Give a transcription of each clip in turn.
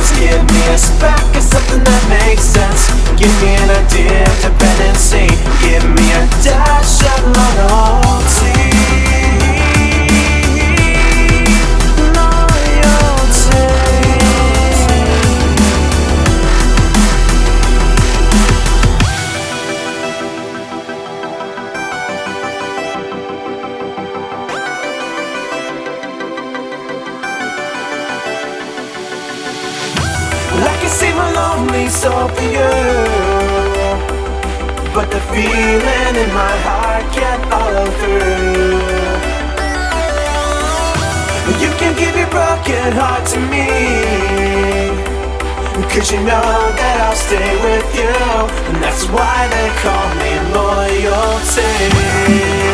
confidence. Give me a spark of something that makes sense. Give me an idea of dependency. Give me a dash of loyalty. I can see my lonely soul for you, but the feeling in my heart can't follow through. You can give your broken heart to me, 'cause you know that I'll stay with you, and that's why they call me loyalty.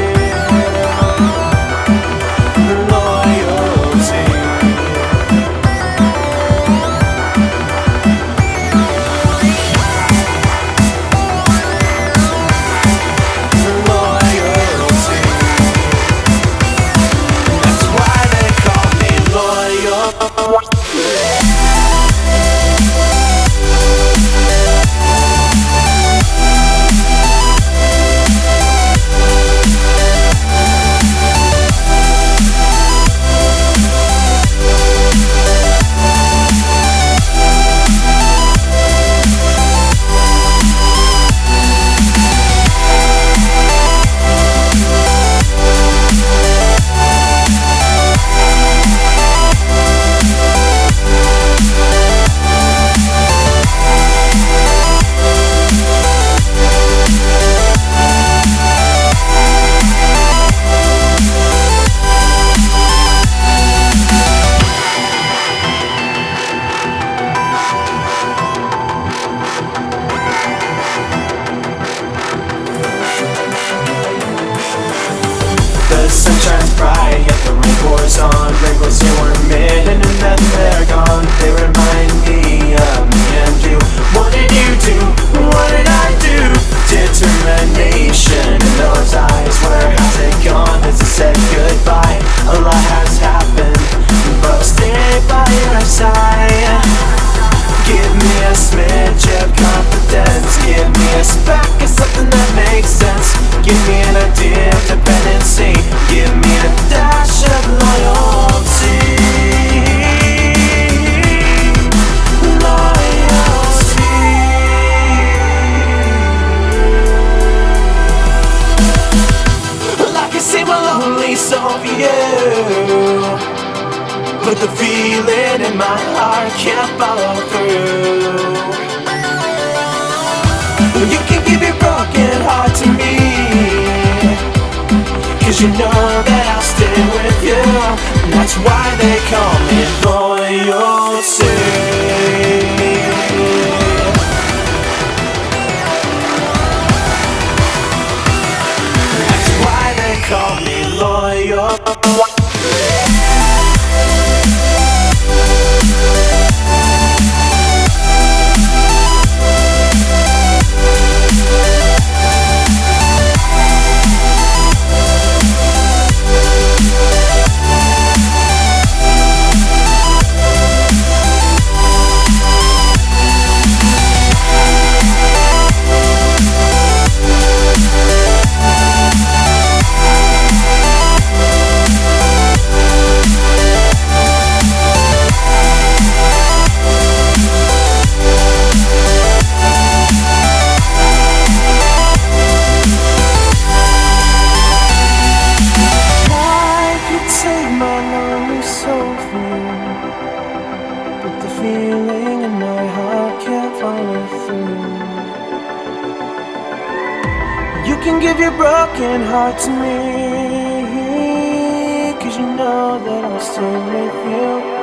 The sun shines bright, yet the rain pours on. Wrinkles here were made and then they're gone. They remind me of me and you. What did you do? What did I do? Determination in those eyes. Where has it gone? Has it said goodbye? A lot has happened, but I'll stay by your side. Give me a smidge of confidence. Give me a spark of something that makes sense. Give me an idea of dependency. Give me a dash of loyalty. Loyalty. Well, I can see my lonely soul for you, but the feeling in my heart can't follow through. You can give your broken heart to me, 'cause you know that I'll stay with you, and that's why they call me loyalty. That's why they call me loyal. But the feeling in my heart can't follow through. You can give your broken heart to me, 'cause you know that I'll stay with you.